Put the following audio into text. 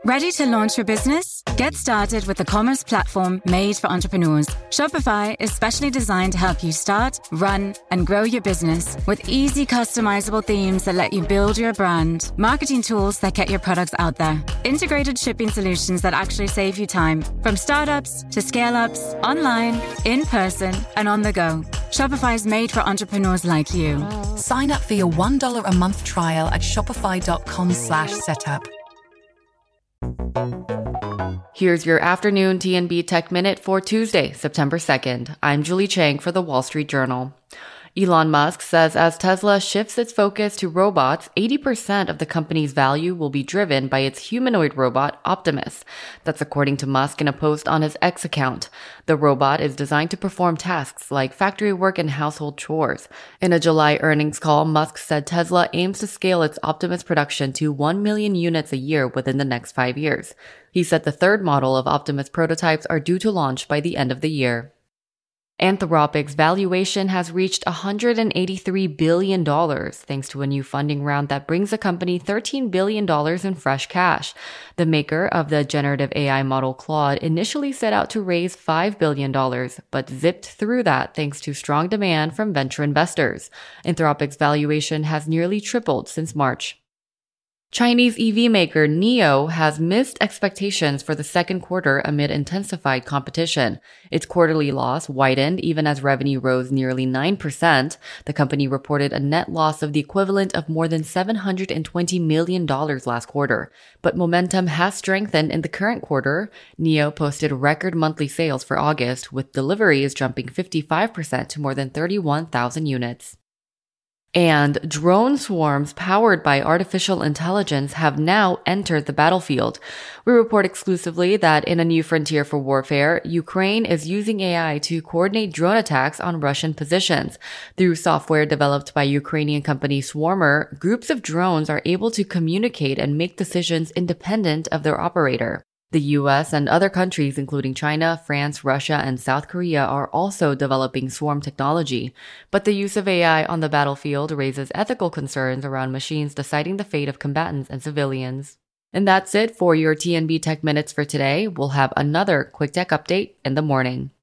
Ready to launch your business? Get started with the commerce platform made for entrepreneurs. Shopify is specially designed to help you start, run, and grow your business with easy customizable themes that let you build your brand, marketing tools that get your products out there, integrated shipping solutions that actually save you time, from startups to scale-ups, online, in person, and on the go. Shopify is made for entrepreneurs like you. Sign up for your $1 a month trial at shopify.com/setup. Here's your afternoon TNB Tech Minute for Tuesday, September 2nd. I'm Julie Chang for the Wall Street Journal. Elon Musk says as Tesla shifts its focus to robots, 80% of the company's value will be driven by its humanoid robot, Optimus. That's according to Musk in a post on his X account. The robot is designed to perform tasks like factory work and household chores. In a July earnings call, Musk said Tesla aims to scale its Optimus production to 1 million units a year within the next 5 years. He said the third model of Optimus prototypes are due to launch by the end of the year. Anthropic's valuation has reached $183 billion thanks to a new funding round that brings the company $13 billion in fresh cash. The maker of the generative AI model Claude initially set out to raise $5 billion, but zipped through that thanks to strong demand from venture investors. Anthropic's valuation has nearly tripled since March. Chinese EV maker NIO has missed expectations for the second quarter amid intensified competition. Its quarterly loss widened even as revenue rose nearly 9%. The company reported a net loss of the equivalent of more than $720 million last quarter. But momentum has strengthened in the current quarter. NIO posted record monthly sales for August, with deliveries jumping 55% to more than 31,000 units. And drone swarms powered by artificial intelligence have now entered the battlefield. We report exclusively that in a new frontier for warfare, Ukraine is using AI to coordinate drone attacks on Russian positions. Through software developed by Ukrainian company Swarmer, groups of drones are able to communicate and make decisions independent of their operator. The US and other countries, including China, France, Russia, and South Korea, are also developing swarm technology. But the use of AI on the battlefield raises ethical concerns around machines deciding the fate of combatants and civilians. And that's it for your TNB Tech Minutes for today. We'll have another quick tech update in the morning.